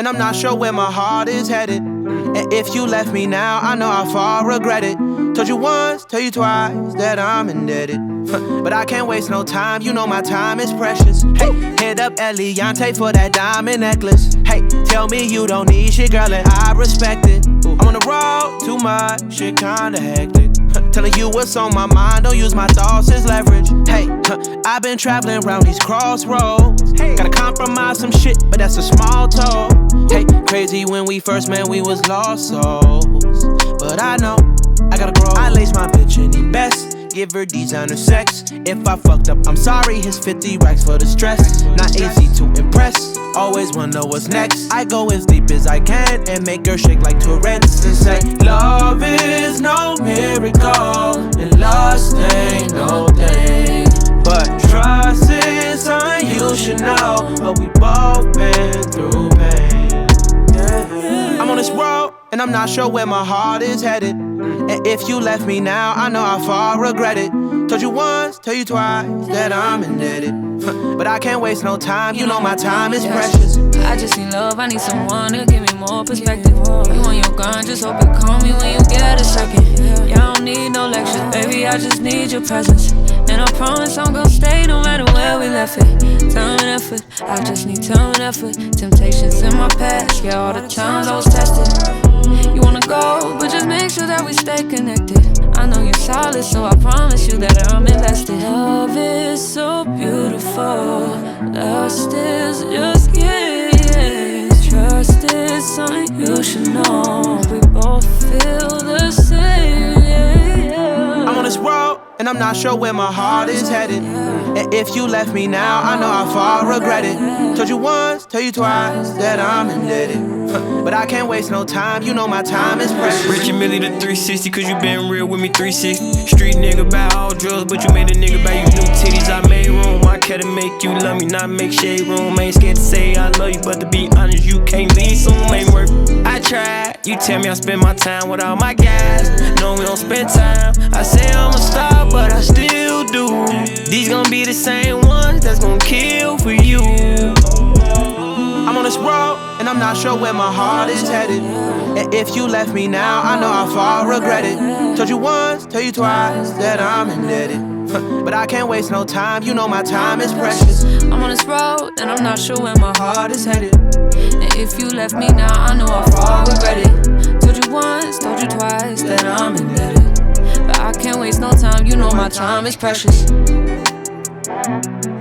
and I'm not sure where my heart is headed. And if you left me now, I know how far I regret it. Told you once, tell you twice that I'm indebted. But I can't waste no time, you know my time is precious. Hey, hit up Eliante for that diamond necklace. Hey, tell me you don't need shit, girl, and I respect it. I'm on the road, too much, shit kinda hectic. Telling you what's on my mind, don't use my thoughts as leverage. Hey, I've been traveling around these crossroads. Gotta compromise some shit, but that's a small toll. Hey, crazy when we first met, we was lost souls. But I know, I gotta grow. I lace my bitch in the best, give her designer sex. If I fucked up, I'm sorry, here's 50 racks for the stress. Not easy to impress, always wanna know what's next. I go as deep as I can and make her shake like Tourette's and say, love is no miracle, and lust ain't no thing. But trust is something you should know, but we both been through pain. I'm on this road, and I'm not sure where my heart is headed. And if you left me now, I know how far I regret it. Told you once, tell you twice that I'm indebted. But I can't waste no time, you know my time is precious. I just need love, I need someone to give me more perspective. You on your grind, just hope you call me when you get a second. Yeah, I don't need no lectures, baby, I just need your presence. And I promise I'm gon' stay no matter where we left it. Time and effort, I just need time and effort. Temptations in my past, yeah, all the times I was tested. You wanna go, but just make sure that we stay connected. I know you're solid, so I promise you that I'm invested. Love is so beautiful, lust is just yes. Trust is something you should know. We both feel the same. I'm on this road, and I'm not sure where my heart is headed. And if you left me now, I know how far I regret it. Told you once, tell you twice that I'm indebted. But I can't waste no time, you know my time is precious. Rich and Millie the 360, cause you been real with me 360. Street nigga buy all drugs, but you made a nigga buy you new titties. I made room, I care to make you love me, not make shade room. Ain't scared to say I love you, but to be honest, you can't leave, so ain't work. I tried, you tell me I spend my time with all my guys. No, we don't spend time. I say I'm a star, but I still do. These gon' be the same ones that's gon' kill for you. I'm on this road, and I'm not sure where my heart is headed. And if you left me now, I know how far I regret it. Told you once, tell you twice that I'm indebted. But I can't waste no time, you know my time is precious. I'm on this road, and I'm not sure where my heart is headed. And if you left me now, I know how far I regret it. Told you once, told you twice that I'm indebted. But I can't waste no time, you know my time is precious.